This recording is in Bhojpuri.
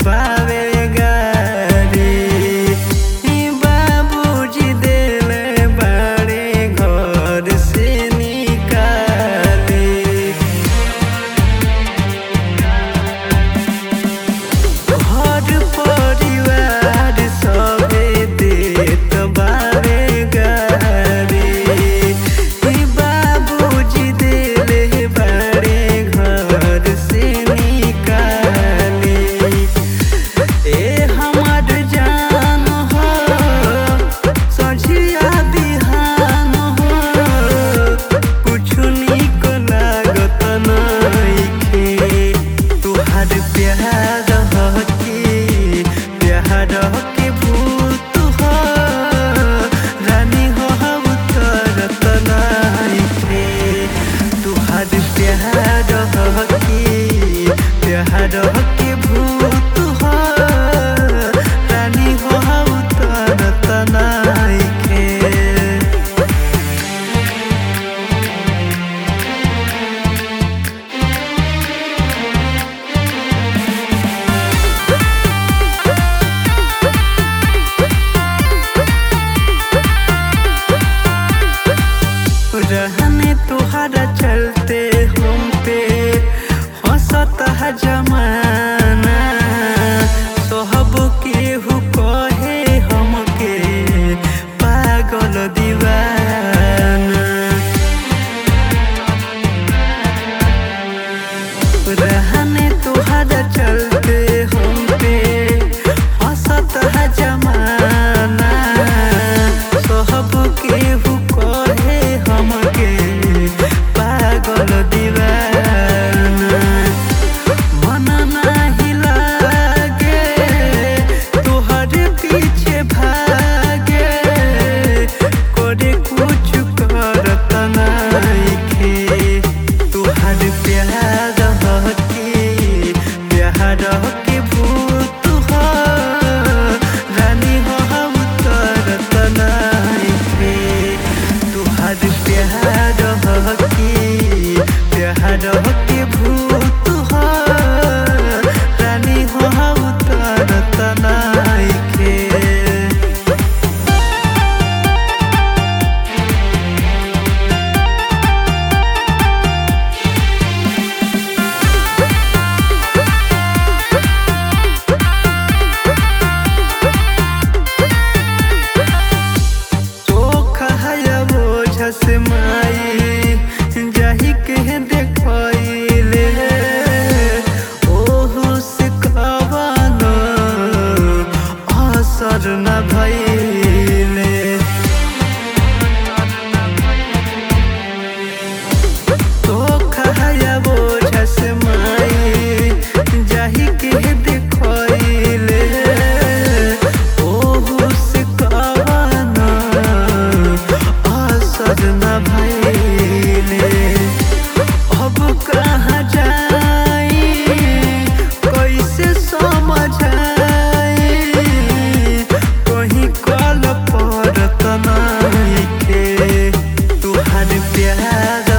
बावे गारी बाबूजी देले बाड़े घर से निकाले। घर परिवार सबे देत बावे गारी बाबूजी देले बाड़े घर से निकाले। ए हमार जान हो सझिया बिहान हो कुछु निक लागत नइखे तुहार प्यार के भूत हो रानी हो उतरत नइखे तुहार प्यार के भूत हो रानी हो उतरत नइखे। रहने तुहारा चलते हम पे हंसता जमाना सब केहू कहे हमके पागल दीवाना। रहने तुहारा चलते हम पे हंसता जमाना सब केहू कहे हमके पागल दीवाना। मन नाही लागे तोहरे पीछे भागे करे कुछ करत नइखे तुहार प्यार के भूत हो रानी हो उतरत नइखे तुहार प्यार के भूत हो रानी हो उतरत नइखे। से माई जाही के देखले ओहू से कवनो असर न भइले। तो खाया बोझ से माई जाही के देखले ओहू से कवनो न भइले। अब कहाँ जाई कैसे समझाई कहीं कल पड़त नइखे तुहार प्यार